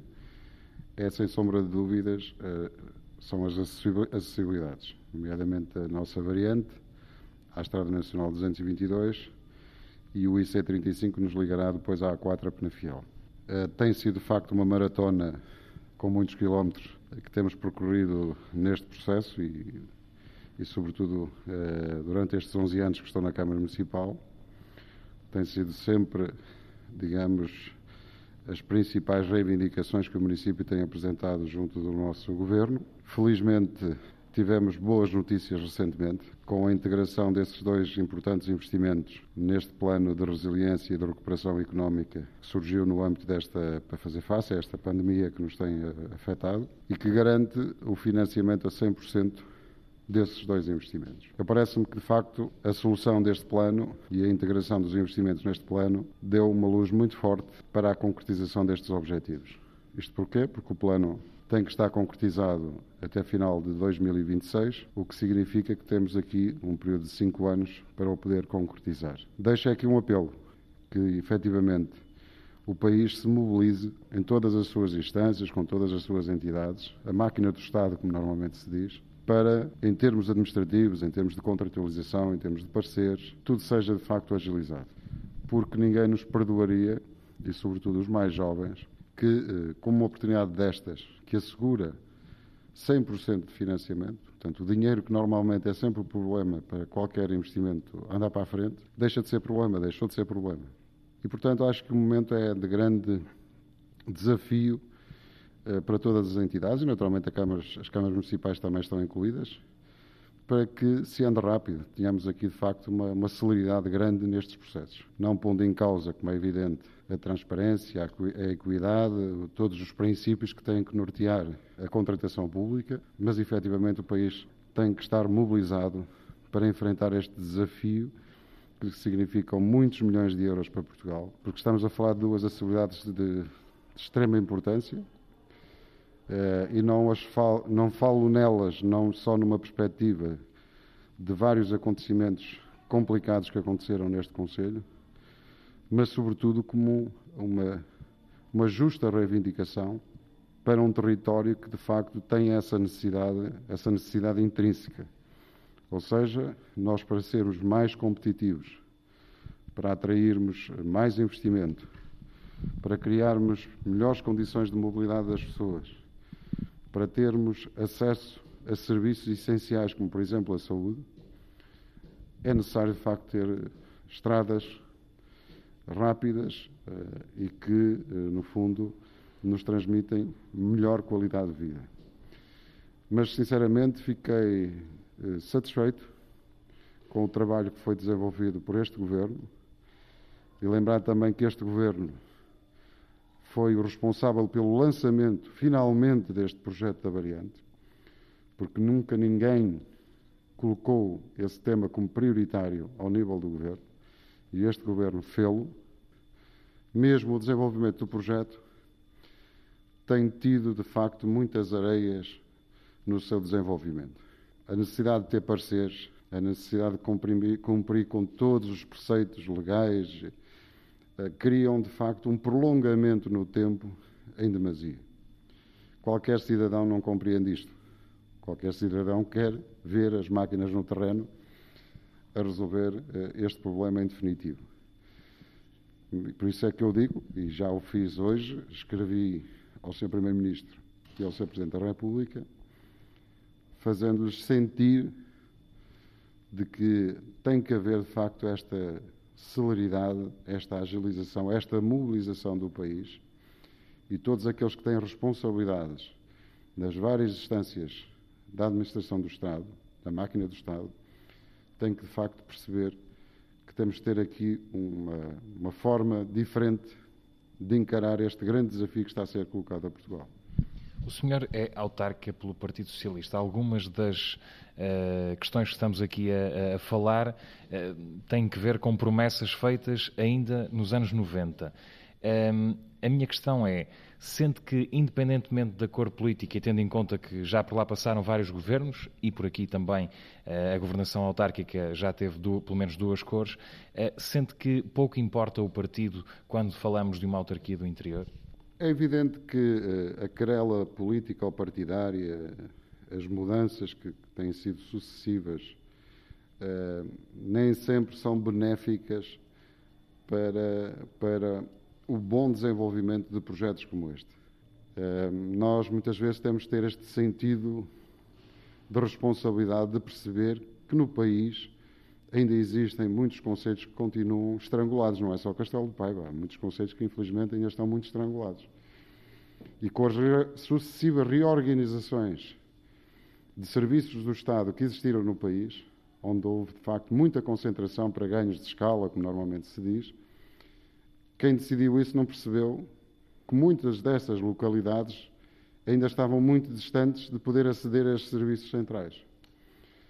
é, sem sombra de dúvidas, são as acessibilidades, nomeadamente a nossa variante, à Estrada Nacional duzentos e vinte e dois, e o I C trinta e cinco nos ligará depois à A quatro a Penafiel. Uh, tem sido, de facto, uma maratona com muitos quilómetros que temos percorrido neste processo e, e sobretudo, uh, durante estes onze anos que estou na Câmara Municipal. Tem sido sempre, digamos, as principais reivindicações que o município tem apresentado junto do nosso governo. Felizmente, tivemos boas notícias recentemente, com a integração desses dois importantes investimentos neste plano de resiliência e de recuperação económica que surgiu no âmbito desta, para fazer face a esta pandemia que nos tem afetado e que garante o financiamento a cem por cento desses dois investimentos. Parece-me que, de facto, a solução deste plano e a integração dos investimentos neste plano deu uma luz muito forte para a concretização destes objetivos. Isto porquê? Porque o plano tem que estar concretizado até final de dois mil e vinte e seis, o que significa que temos aqui um período de cinco anos para o poder concretizar. Deixo aqui um apelo, que efetivamente o país se mobilize em todas as suas instâncias, com todas as suas entidades, a máquina do Estado, como normalmente se diz, para, em termos administrativos, em termos de contratualização, em termos de parceiros, tudo seja de facto agilizado. Porque ninguém nos perdoaria, e sobretudo os mais jovens, que, com uma oportunidade destas, que assegura cem por cento de financiamento, portanto, o dinheiro que normalmente é sempre o problema para qualquer investimento andar para a frente, deixa de ser problema, deixou de ser problema. E, portanto, acho que o momento é de grande desafio uh, para todas as entidades, e naturalmente a câmaras, as câmaras municipais também estão incluídas, para que se ande rápido. Tenhamos aqui, de facto, uma, uma celeridade grande nestes processos. Não pondo em causa, como é evidente, a transparência, a equidade, todos os princípios que têm que nortear a contratação pública, mas, efetivamente, o país tem que estar mobilizado para enfrentar este desafio, que significam muitos milhões de euros para Portugal, porque estamos a falar de duas acessibilidades de, de extrema importância, eh, e não, as falo, não falo nelas não só numa perspectiva de vários acontecimentos complicados que aconteceram neste Conselho, mas sobretudo como uma, uma justa reivindicação para um território que de facto tem essa necessidade, essa necessidade intrínseca. Ou seja, nós, para sermos mais competitivos, para atrairmos mais investimento, para criarmos melhores condições de mobilidade das pessoas, para termos acesso a serviços essenciais, como por exemplo a saúde, é necessário de facto ter estradas rápidas uh, e que, uh, no fundo, nos transmitem melhor qualidade de vida. Mas, sinceramente, fiquei uh, satisfeito com o trabalho que foi desenvolvido por este Governo e lembrar também que este Governo foi o responsável pelo lançamento, finalmente, deste projeto da variante, porque nunca ninguém colocou esse tema como prioritário ao nível do Governo, e este Governo fê-lo. Mesmo o desenvolvimento do projeto tem tido, de facto, muitas areias no seu desenvolvimento. A necessidade de ter parceiros, a necessidade de cumprir, cumprir com todos os preceitos legais, eh, criam, de facto, um prolongamento no tempo em demasia. Qualquer cidadão não compreende isto. Qualquer cidadão quer ver as máquinas no terreno a resolver eh, este problema em definitivo. Por isso é que eu digo, e já o fiz hoje, escrevi ao senhor Primeiro-Ministro e ao senhor Presidente da República, fazendo-lhes sentir de que tem que haver, de facto, esta celeridade, esta agilização, esta mobilização do país, e todos aqueles que têm responsabilidades nas várias instâncias da administração do Estado, da máquina do Estado, têm que, de facto, perceber que temos de ter aqui uma, uma forma diferente de encarar este grande desafio que está a ser colocado a Portugal. O senhor é autarca pelo Partido Socialista. Algumas das uh, questões que estamos aqui a, a falar uh, têm que ver com promessas feitas ainda nos anos noventa. Um, a minha questão é, sente que, independentemente da cor política, e tendo em conta que já por lá passaram vários governos, e por aqui também uh, a governação autárquica já teve du- pelo menos duas cores, uh, sente que pouco importa o partido quando falamos de uma autarquia do interior? É evidente que uh, a querela política ou partidária, as mudanças que, que têm sido sucessivas, uh, nem sempre são benéficas para, para o bom desenvolvimento de projetos como este. Uh, nós, muitas vezes, temos de ter este sentido de responsabilidade de perceber que no país ainda existem muitos concelhos que continuam estrangulados, não é só Castelo de Paiva, há muitos concelhos que infelizmente ainda estão muito estrangulados. E com as re- sucessivas reorganizações de serviços do Estado que existiram no país, onde houve de facto muita concentração para ganhos de escala, como normalmente se diz, quem decidiu isso não percebeu que muitas dessas localidades ainda estavam muito distantes de poder aceder a estes serviços centrais.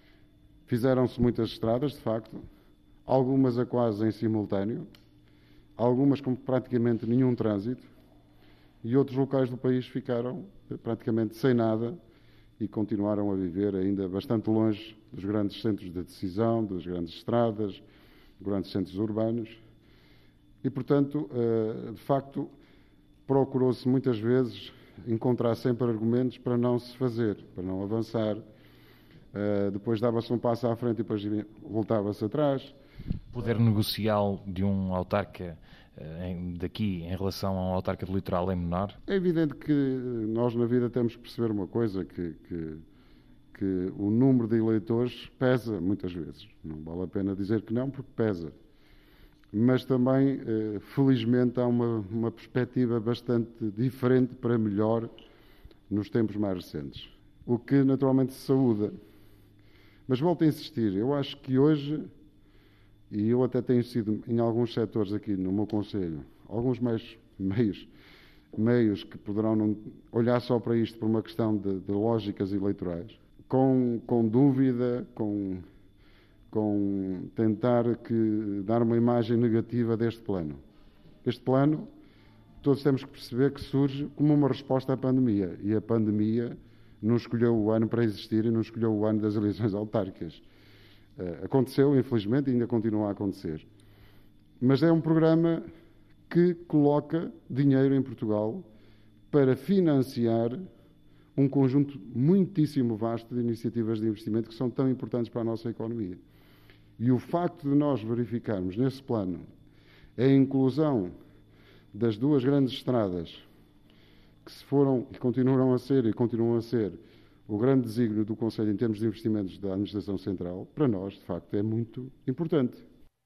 Fizeram-se muitas estradas, de facto, algumas a quase em simultâneo, algumas com praticamente nenhum trânsito, e outros locais do país ficaram praticamente sem nada e continuaram a viver ainda bastante longe dos grandes centros de decisão, das grandes estradas, dos grandes centros urbanos. E, portanto, de facto, procurou-se muitas vezes encontrar sempre argumentos para não se fazer, para não avançar. Depois dava-se um passo à frente e depois voltava-se atrás. O poder negocial de um autarca daqui em relação a um autarca do litoral é menor? É evidente que nós na vida temos que perceber uma coisa, que, que, que o número de eleitores pesa muitas vezes. Não vale a pena dizer que não, porque pesa. Mas também, felizmente, há uma, uma perspectiva bastante diferente para melhor nos tempos mais recentes. O que naturalmente se saúda. Mas volto a insistir, eu acho que hoje, e eu até tenho sido em alguns setores aqui no meu concelho, alguns mais meios, meios que poderão não olhar só para isto por uma questão de, de lógicas eleitorais, com, com dúvida, com, com tentar que, dar uma imagem negativa deste plano. Este plano, todos temos que perceber que surge como uma resposta à pandemia, e a pandemia não escolheu o ano para existir e não escolheu o ano das eleições autárquicas. Uh, aconteceu, infelizmente, e ainda continua a acontecer. Mas é um programa que coloca dinheiro em Portugal para financiar um conjunto muitíssimo vasto de iniciativas de investimento que são tão importantes para a nossa economia. E o facto de nós verificarmos nesse plano a inclusão das duas grandes estradas que se foram e continuarão a ser e continuam a ser o grande desígnio do Conselho em termos de investimentos da Administração Central, para nós, de facto, é muito importante.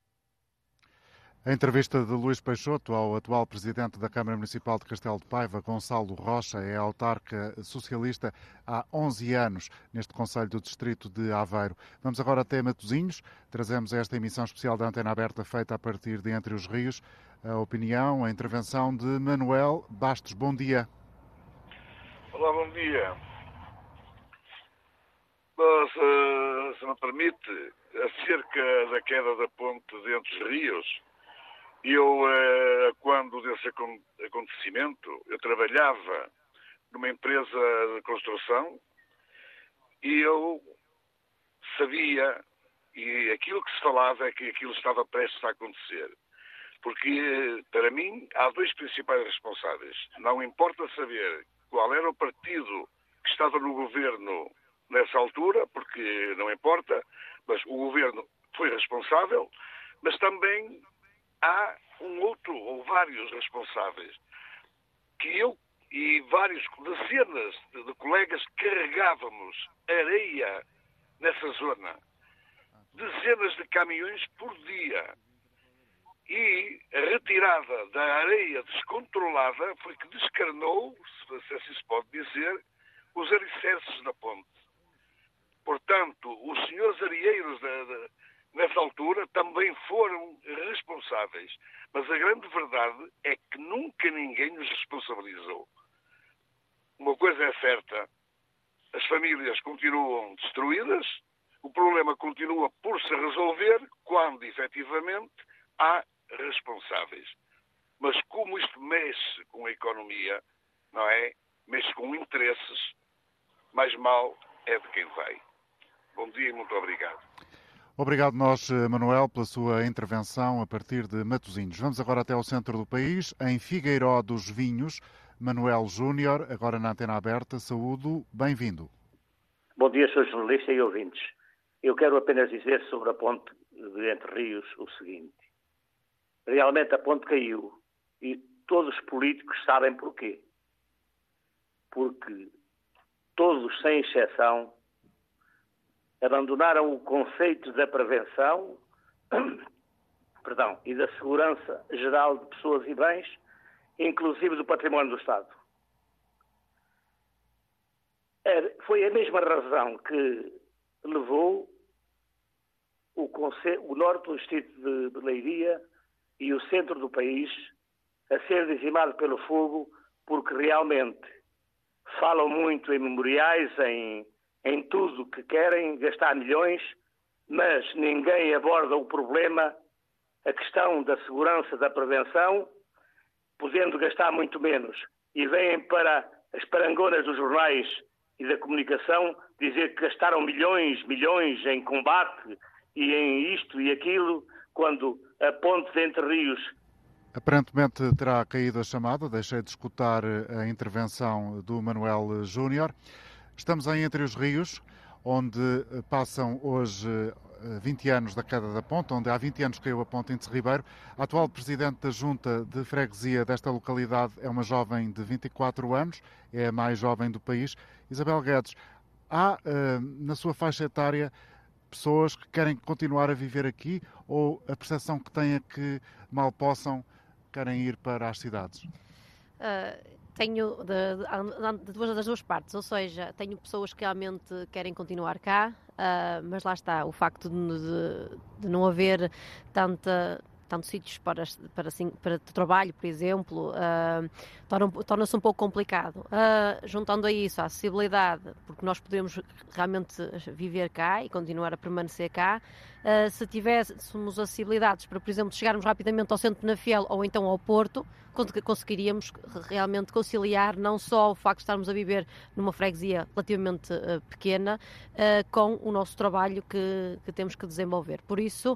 A entrevista de Luís Peixoto ao atual Presidente da Câmara Municipal de Castelo de Paiva, Gonçalo Rocha, é autarca socialista há onze anos neste Conselho do Distrito de Aveiro. Vamos agora até Matosinhos. Trazemos esta emissão especial da Antena Aberta feita a partir de Entre os Rios. A opinião, a intervenção de Manuel Bastos. Bom dia. Olá, bom dia. Mas, uh, se me permite, acerca da queda da ponte de Entre os Rios, eu, uh, quando desse acontecimento, eu trabalhava numa empresa de construção e eu sabia, e aquilo que se falava é que aquilo estava prestes a acontecer. Porque, para mim, há dois principais responsáveis. Não importa saber qual era o partido que estava no governo nessa altura, porque não importa, mas o governo foi responsável, mas também há um outro ou vários responsáveis que eu e vários dezenas de, de colegas carregávamos areia nessa zona. Dezenas de caminhões por dia. E a retirada da areia descontrolada foi que descarnou, se assim se pode dizer, os alicerces da ponte. Portanto, os senhores areieiros da, da, nessa altura também foram responsáveis. Mas a grande verdade é que nunca ninguém nos responsabilizou. Uma coisa é certa, as famílias continuam destruídas, o problema continua por se resolver quando, efetivamente, há responsáveis. Mas como isto mexe com a economia, não é? Mexe com interesses, mais mal é de quem vai. Bom dia e muito obrigado. Obrigado nós, Manuel, pela sua intervenção a partir de Matosinhos. Vamos agora até ao centro do país, em Figueiró dos Vinhos. Manuel Júnior, agora na Antena Aberta. Saúdo, bem-vindo. Bom dia, senhor jornalista e ouvintes. Eu quero apenas dizer sobre a ponte de Entre Rios o seguinte. Realmente a ponte caiu e todos os políticos sabem porquê. Porque todos, sem exceção, abandonaram o conceito da prevenção perdão, e da segurança geral de pessoas e bens, inclusive do património do Estado. Foi a mesma razão que levou o, conselho, o norte do distrito de, de Leiria e o centro do país a ser dizimado pelo fogo, porque realmente falam muito em memoriais, em, em tudo que querem gastar milhões, mas ninguém aborda o problema, a questão da segurança, da prevenção, podendo gastar muito menos. E vêm para as parangonas dos jornais e da comunicação dizer que gastaram milhões, milhões em combate e em isto e aquilo, quando a ponte de Entre Rios... Aparentemente terá caído a chamada, deixei de escutar a intervenção do Manuel Júnior. Estamos em Entre os Rios, onde passam hoje vinte anos da queda da ponte, onde há vinte anos caiu a ponte em Terribeiro. A atual presidente da Junta de Freguesia desta localidade é uma jovem de vinte e quatro anos, é a mais jovem do país. Isabel Guedes, há na sua faixa etária pessoas que querem continuar a viver aqui ou a percepção que têm é que mal possam querem ir para as cidades? Uh, tenho de, de, de duas, das duas partes, ou seja, tenho pessoas que realmente querem continuar cá, uh, mas lá está, o facto de, de, de não haver tanta... tantos sítios para, para, assim, para trabalho, por exemplo, uh, torna, torna-se um pouco complicado. Uh, juntando a isso a acessibilidade, porque nós podemos realmente viver cá e continuar a permanecer cá, uh, se tivéssemos acessibilidades para, por exemplo, chegarmos rapidamente ao centro de Penafiel ou então ao Porto, conseguiríamos realmente conciliar não só o facto de estarmos a viver numa freguesia relativamente uh, pequena uh, com o nosso trabalho que, que temos que desenvolver. Por isso,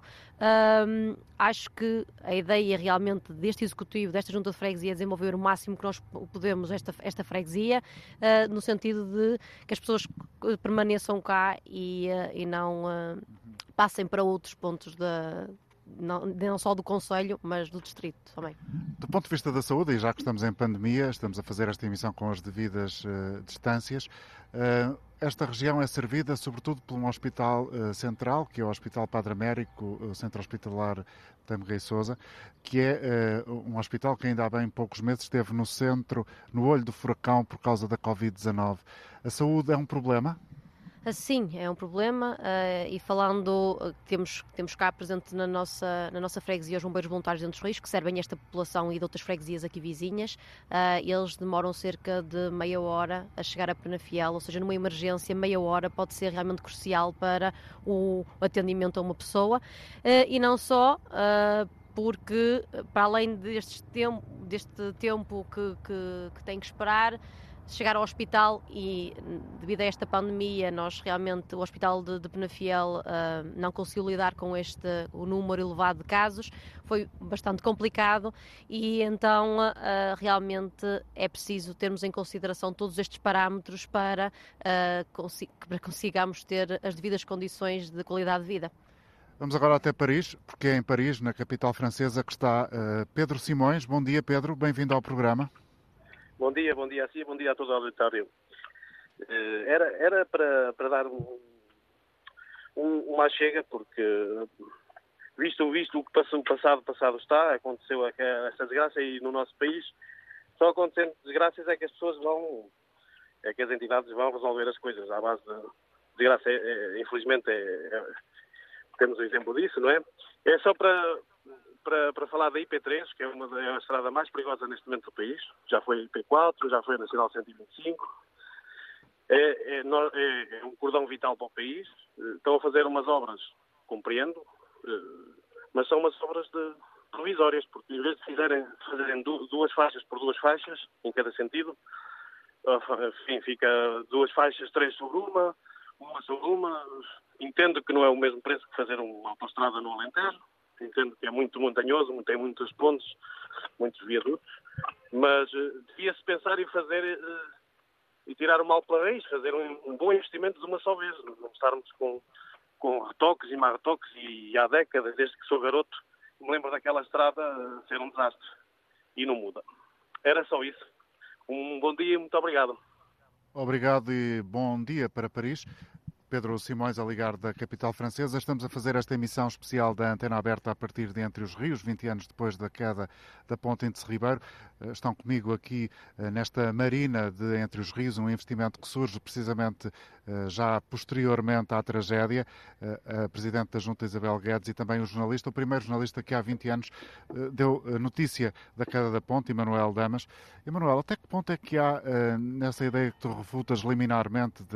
um, acho que a ideia realmente deste Executivo, desta Junta de Freguesia, é desenvolver o máximo que nós podemos esta, esta freguesia, uh, no sentido de que as pessoas permaneçam cá e, uh, e não uh, passem para outros pontos da Não, não só do Conselho, mas do Distrito também. Do ponto de vista da saúde, e já que estamos em pandemia, estamos a fazer esta emissão com as devidas uh, distâncias, uh, esta região é servida sobretudo por um hospital uh, central, que é o Hospital Padre Américo, o Centro Hospitalar Tâmega e Sousa, que é uh, um hospital que ainda há bem poucos meses esteve no centro, no olho do furacão por causa da covid dezanove. A saúde é um problema? Sim, é um problema uh, e falando, uh, temos, temos cá presente na nossa, na nossa freguesia os bombeiros voluntários de Entre os Rios, que servem esta população e de outras freguesias aqui vizinhas. Uh, eles demoram cerca de meia hora a chegar a Penafiel, ou seja, numa emergência, meia hora pode ser realmente crucial para o atendimento a uma pessoa. Uh, e não só... Uh, porque, para além deste tempo, deste tempo que, que, que tem que esperar, chegar ao hospital e, devido a esta pandemia, nós realmente, o hospital de, de Penafiel uh, não conseguiu lidar com este, o número elevado de casos, foi bastante complicado e então uh, realmente é preciso termos em consideração todos estes parâmetros para, uh, consi- para consigamos ter as devidas condições de qualidade de vida. Vamos agora até Paris, porque é em Paris, na capital francesa, que está uh, Pedro Simões. Bom dia, Pedro, bem-vindo ao programa. Bom dia, bom dia a si, bom dia a todo o auditório. Uh, era, era para, para dar um, um, uma chega, porque visto, visto o que passou, o passado, passado está, aconteceu esta desgraça e no nosso país, só acontecendo desgraças é que as pessoas vão, é que as entidades vão resolver as coisas à base de desgraça. É, é, infelizmente, é, é, temos um exemplo disso, não é? É só para... Para, para falar da I P três, que é, uma, é a estrada mais perigosa neste momento do país. Já foi a I P quatro, já foi a Nacional cento e vinte e cinco. É, é, é, é um cordão vital para o país. Estão a fazer umas obras, compreendo, mas são umas obras de, provisórias, porque em vez de fizerem, fazerem duas faixas por duas faixas, em cada sentido, enfim, fica duas faixas, três sobre uma, uma sobre uma. Entendo que não é o mesmo preço que fazer uma autoestrada no Alentejo. Entendo que é muito montanhoso, tem muitas pontes, muitos viadutos, mas uh, devia-se pensar em fazer uh, e tirar o mal pela raiz, fazer um, um bom investimento de uma só vez, não estarmos com, com retoques e mais retoques, e, e há décadas, desde que sou garoto, me lembro daquela estrada uh, ser um desastre, e não muda. Era só isso. Um bom dia e muito obrigado. Obrigado e bom dia para Paris. Pedro Simões, a ligar da capital francesa. Estamos a fazer esta emissão especial da Antena Aberta a partir de Entre os Rios, vinte anos depois da queda da ponte em Terribeiro. Estão comigo aqui nesta marina de Entre os Rios, um investimento que surge precisamente já posteriormente à tragédia. A Presidente da Junta, Isabel Guedes, e também o jornalista, o primeiro jornalista que há vinte anos deu notícia da queda da ponte, Emanuel Damas. Emanuel, até que ponto é que há nessa ideia que tu refutas liminarmente de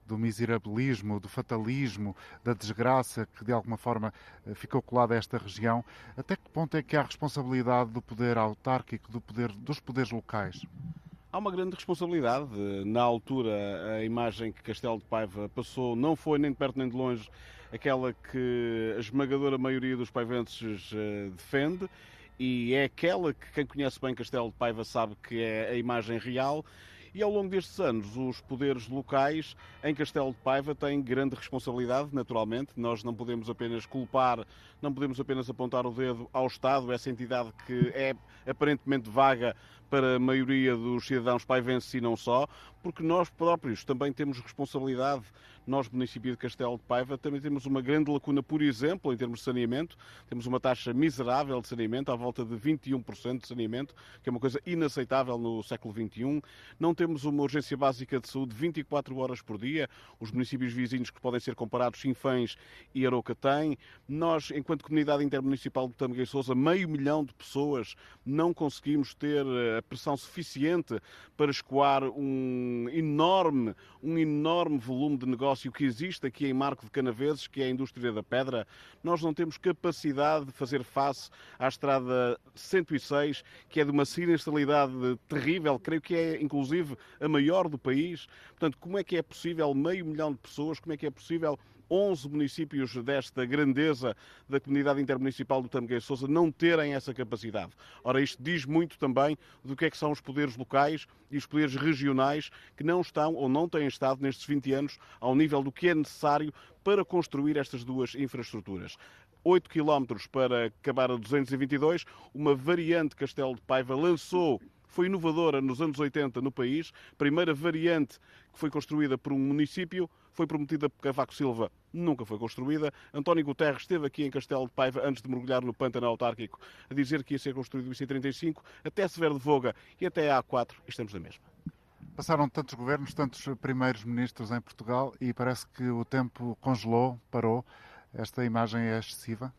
do miserabilismo, do fatalismo, da desgraça que de alguma forma ficou colada a esta região. Até que ponto é que há responsabilidade do poder autárquico, do poder, dos poderes locais? Há uma grande responsabilidade. Na altura, a imagem que Castelo de Paiva passou não foi nem de perto nem de longe aquela que a esmagadora maioria dos paivenses defende, e é aquela que quem conhece bem Castelo de Paiva sabe que é a imagem real. E ao longo destes anos, os poderes locais em Castelo de Paiva têm grande responsabilidade, naturalmente. Nós não podemos apenas culpar, não podemos apenas apontar o dedo ao Estado, essa entidade que é aparentemente vaga para a maioria dos cidadãos paivenses e não só, porque nós próprios também temos responsabilidade. Nós, município de Castelo de Paiva, também temos uma grande lacuna, por exemplo, em termos de saneamento. Temos uma taxa miserável de saneamento, à volta de vinte e um por cento de saneamento, que é uma coisa inaceitável no século vinte e um. Não temos uma urgência básica de saúde vinte e quatro horas por dia. Os municípios vizinhos que podem ser comparados, Sinfãs e Aroca, têm. Nós, enquanto comunidade intermunicipal de Tâmega e Sousa, meio milhão de pessoas, não conseguimos ter a pressão suficiente para escoar um enorme, um enorme volume de negócio que existe aqui em Marco de Canaveses, que é a indústria da pedra. Nós não temos capacidade de fazer face à estrada cento e seis, que é de uma sinistralidade terrível, creio que é inclusive a maior do país. Portanto, como é que é possível meio milhão de pessoas, como é que é possível onze municípios desta grandeza da comunidade intermunicipal do Tâmega e Sousa não terem essa capacidade? Ora, isto diz muito também do que é que são os poderes locais e os poderes regionais que não estão ou não têm estado nestes vinte anos ao nível do que é necessário para construir estas duas infraestruturas. oito quilómetros para acabar a duzentos e vinte e dois, uma variante Castelo de Paiva lançou, foi inovadora nos anos oitenta no país, primeira variante que foi construída por um município, foi prometida por Cavaco Silva, nunca foi construída. António Guterres esteve aqui em Castelo de Paiva antes de mergulhar no pântano autárquico a dizer que ia ser construído o I C trinta e cinco, até Severo de Voga e até a A quatro, e estamos na mesma. Passaram tantos governos, tantos primeiros ministros em Portugal e parece que o tempo congelou, parou. Esta imagem é excessiva?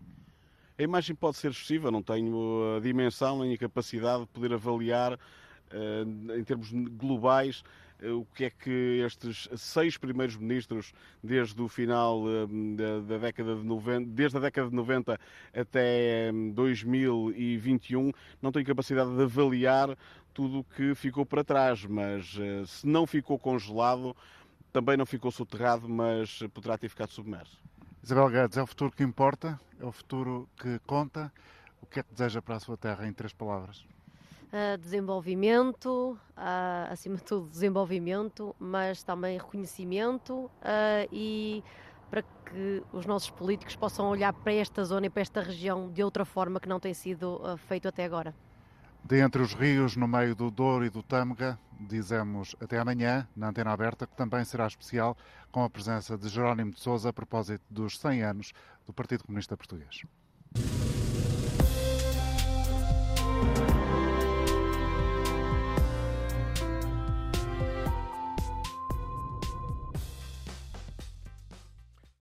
A imagem pode ser excessiva, não tenho a dimensão nem a capacidade de poder avaliar uh, em termos globais uh, o que é que estes seis primeiros ministros, desde o final uh, da, da década de noventa, desde a década de noventa até um, dois mil e vinte e um, não tenho capacidade de avaliar tudo o que ficou para trás, mas uh, se não ficou congelado, também não ficou soterrado, mas poderá ter ficado submerso. Isabel Guedes, é o futuro que importa? É o futuro que conta? O que é que deseja para a sua terra, em três palavras? Uh, desenvolvimento, uh, acima de tudo desenvolvimento, mas também reconhecimento uh, e para que os nossos políticos possam olhar para esta zona e para esta região de outra forma que não tem sido uh, feito até agora. De entre os rios, no meio do Douro e do Tâmega, dizemos até amanhã, na Antena Aberta, que também será especial com a presença de Jerónimo de Sousa a propósito dos cem anos do Partido Comunista Português.